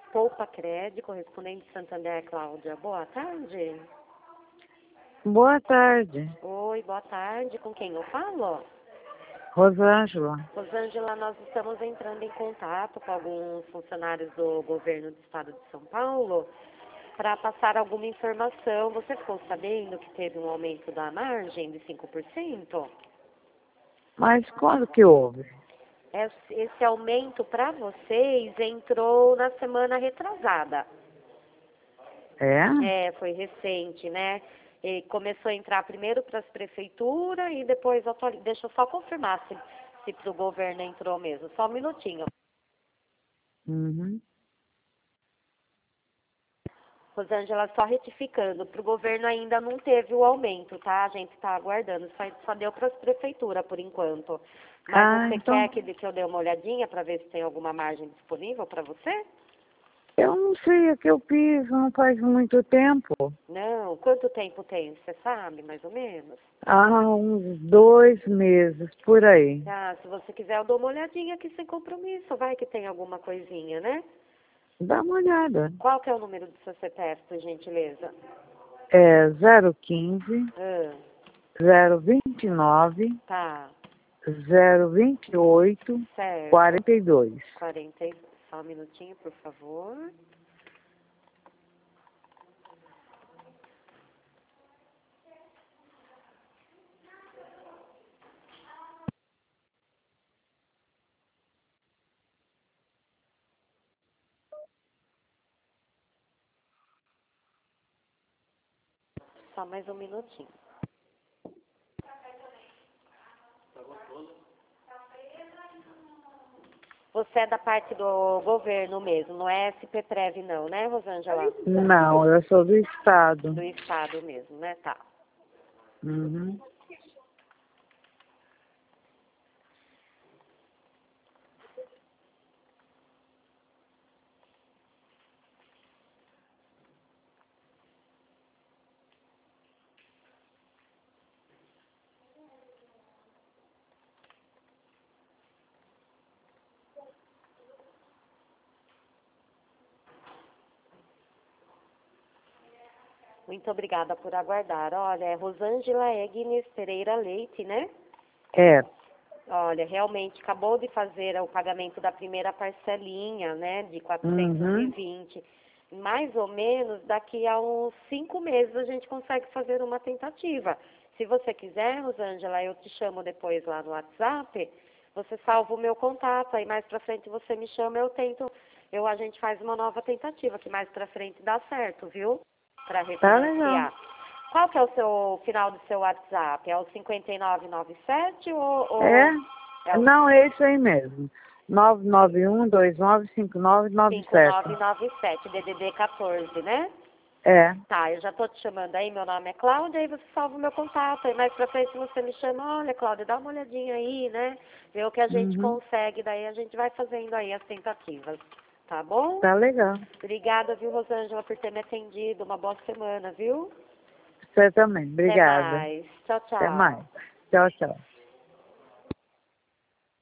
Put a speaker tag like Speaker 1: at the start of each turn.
Speaker 1: Poupa Crédito, correspondente de Santander, Cláudia. Boa tarde.
Speaker 2: Boa tarde,
Speaker 1: Oi, boa tarde. Com quem eu falo?
Speaker 2: Rosângela.
Speaker 1: Rosângela, nós estamos entrando em contato com alguns funcionários do governo do estado de São Paulo para passar alguma informação. Você ficou sabendo que teve um aumento da margem de 5%?
Speaker 2: Mas quando que houve?
Speaker 1: Esse aumento para vocês entrou na semana retrasada.
Speaker 2: É?
Speaker 1: Foi recente, né? E começou a entrar primeiro para as prefeituras e depois deixa eu só confirmar se para o governo entrou mesmo. Só um minutinho.
Speaker 2: Uhum.
Speaker 1: Rosângela, só retificando, para o governo ainda não teve o aumento, tá? A gente está aguardando, só deu para as prefeituras por enquanto. Mas você
Speaker 2: Então,
Speaker 1: quer que eu dê uma olhadinha para ver se tem alguma margem disponível para você?
Speaker 2: eu não sei, é que eu fiz não faz muito tempo.
Speaker 1: Não? Quanto tempo tem? Você sabe, mais ou menos?
Speaker 2: Há uns 2 meses, por aí.
Speaker 1: Ah, se você quiser, eu dou uma olhadinha aqui sem compromisso. Vai que tem alguma coisinha, né?
Speaker 2: Dá uma olhada.
Speaker 1: Qual que é o número do seu CPF, por gentileza?
Speaker 2: É 015
Speaker 1: Ah,
Speaker 2: 029
Speaker 1: tá.
Speaker 2: 028
Speaker 1: Certo.
Speaker 2: 42.
Speaker 1: 40. Só um minutinho, por favor. Só mais um minutinho. Você é da parte do governo mesmo, não é SPPrev não, né, Rosângela?
Speaker 2: Não, eu sou do estado.
Speaker 1: Do estado mesmo, né? Tá.
Speaker 2: Uhum.
Speaker 1: Muito obrigada por aguardar. Olha, é Rosângela Egnes Pereira Leite, né?
Speaker 2: É.
Speaker 1: Olha, realmente acabou de fazer o pagamento da primeira parcelinha, né, de
Speaker 2: Uhum.
Speaker 1: 420. Mais ou menos daqui a uns 5 meses a gente consegue fazer uma tentativa. Se você quiser, Rosângela, eu te chamo depois lá no WhatsApp, você salva o meu contato, aí mais pra frente você me chama, a gente faz uma nova tentativa, que mais pra frente dá certo, viu? Pra
Speaker 2: Tá legal.
Speaker 1: refinanciar. Qual que é o seu final do seu WhatsApp? É o 5997 ou é
Speaker 2: É?
Speaker 1: o
Speaker 2: Não, é isso aí mesmo. 991-295997.
Speaker 1: 5997, DDD 14, né?
Speaker 2: É.
Speaker 1: Tá, eu já tô te chamando aí, meu nome é Cláudia, aí você salva o meu contato, aí mais pra frente você me chama, olha, Cláudia, dá uma olhadinha aí, né? Vê o que a gente
Speaker 2: Uhum.
Speaker 1: consegue, daí a gente vai fazendo aí as tentativas, tá bom?
Speaker 2: Tá legal.
Speaker 1: Obrigada, viu, Rosângela, por ter me atendido, uma boa semana, viu?
Speaker 2: Você também.
Speaker 1: Até
Speaker 2: Obrigada.
Speaker 1: mais. Tchau,
Speaker 2: Até
Speaker 1: tchau.
Speaker 2: mais. Tchau, tchau.